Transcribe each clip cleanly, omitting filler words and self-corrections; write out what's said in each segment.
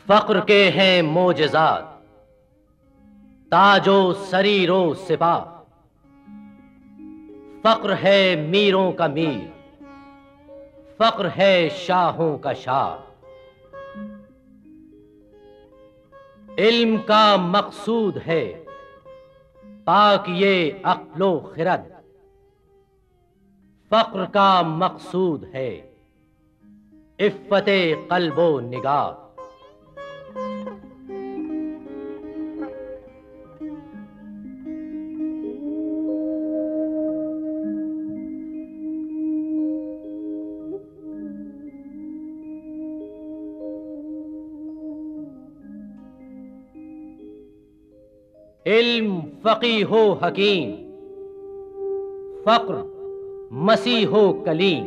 फक्र के हैं मोजज़ात, ताजो सरीरो सिपा। फक्र है मीरों का मीर, फक्र है शाहों का शाह। इल्म का मकसूद है पाक ये अक्लो खिरद, फक्र का मकसूद है इफ़्फ़ते क़ल्बो निगाह। इल्म फ़क़ीहो हकीम, फ़क्र मसीहो कलीम।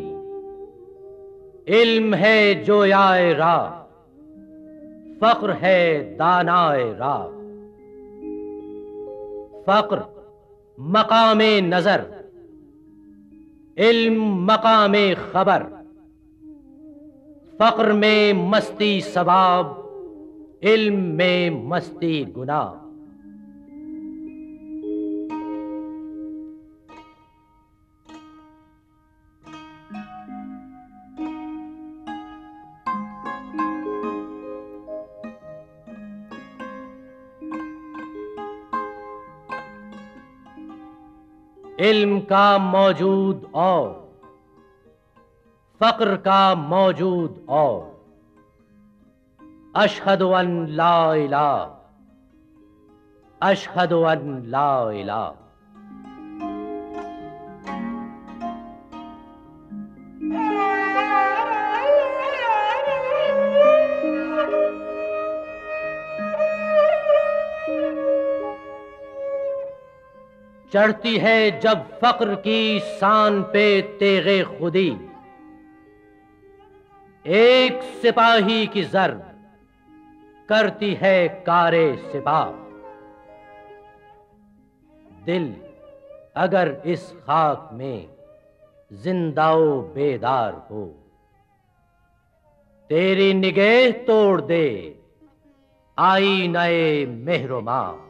इल्म है जोयाए राह, फ़क्र है दानाए राह। फ़क्र मकामे नज़र, इल्म मकामे खबर। फ़क्र में मस्ती सवाब, इल्म में मस्ती गुनाह। इल्म का मौजूद और फ़क्र का मौजूद और। अशहदु अन ला इलाहा, अशहदु अन ला इलाहा। चढ़ती है जब फ़क्र की शान पे तेगे खुदी, एक सिपाही की ज़र्ब करती है कारे सिपाह। दिल अगर इस खाक में जिंदाओ बेदार हो, तेरी निगाह तोड़ दे आईनाए मेहरुमा।